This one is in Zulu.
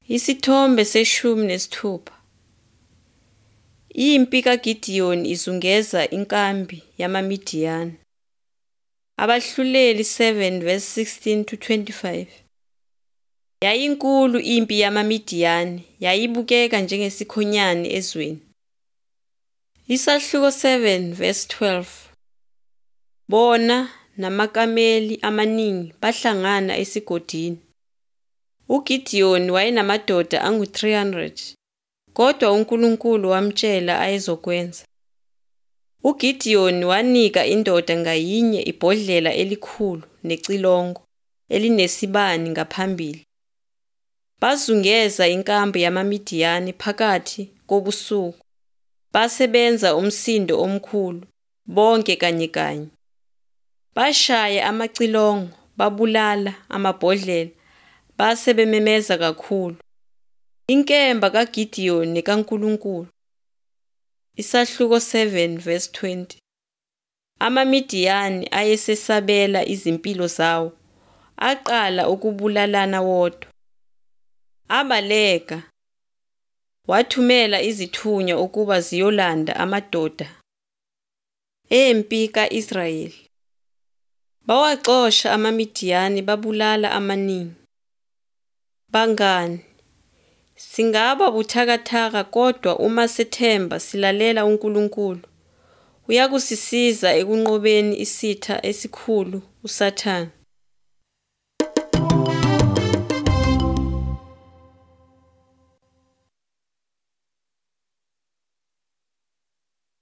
Isithombe seshumi nesithupha. Impi kaGidiyoni izungeza inkambi yamaMidiyani. Abahluleli 7 verse 16 to 25. Yayinkulu impi yamaMidiyani, yayibukeka njengesikhonyane ezweni. Isahluko 7 verse 12. Bona namakameli amaningi bahlangana esigodini. UGidiyoni wayenamadoda angu-300, kodwa uNkulunkulu wamtshela ayezokwenza. UGidiyoni wanika indoda ngayinye ibhodlela elikhulu necilongo elinesibani ngaphambili. Bazungeza inkambi yamaMidiyani phakathi kobusuku, basebenza umsindo omkhulu, bonke kanye. Bashaya amacilongo, babulala amabhodlela, base bememeza kakhulu. Inkemba kaGidiyoni nekaNkulunkulu. Isahluko 7 verse 20. AmaMidiyani ayesesabela izimpilo zawo, aqala ukubulalana wodwa. Abaleka, wathumela izithunywa ukuba ziyolanda amadoda empi ka-Israyeli. Bawaxosha amaMidiyani babulala amaningi. Bangani, singaba buthakathaka kodwa uma sethemba silalela uNkulunkulu, uyakusisiza ekunqobeni isitha esikhulu, uSathane.